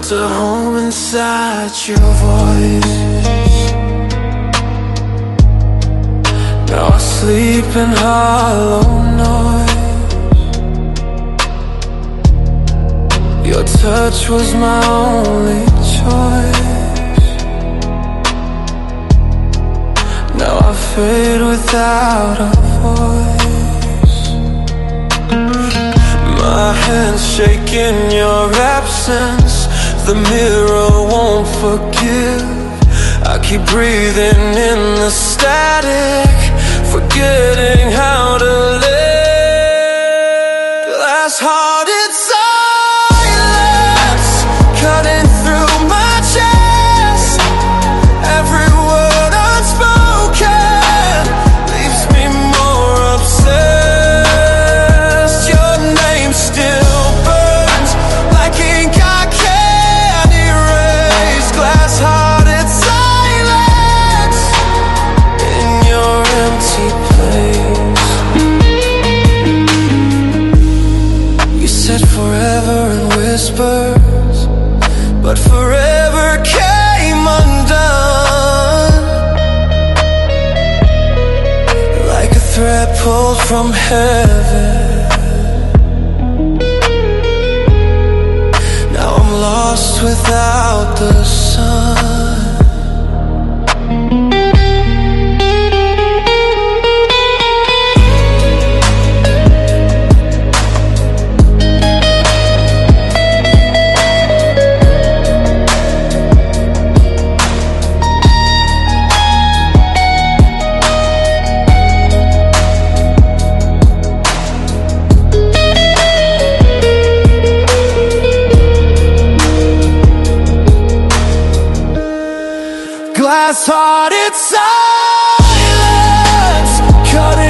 built a home inside your voice. Now I sleep in hollow noise. Your touch was my only choice. Now I fade without a voice. My hands shake in your absence. The mirror won't forgive. I keep breathing in the static, forgetting how to live. Glass-hearted silence cutting through my chest. Every word unspoken leaves me more obsessed. Your name still burns like ink I can't erase. Glass-hearted silence in your empty place. You said forever in whispers, but forever came undone, like a thread pulled from heaven. Now I'm lost without the sun. Glass-hearted silence cutting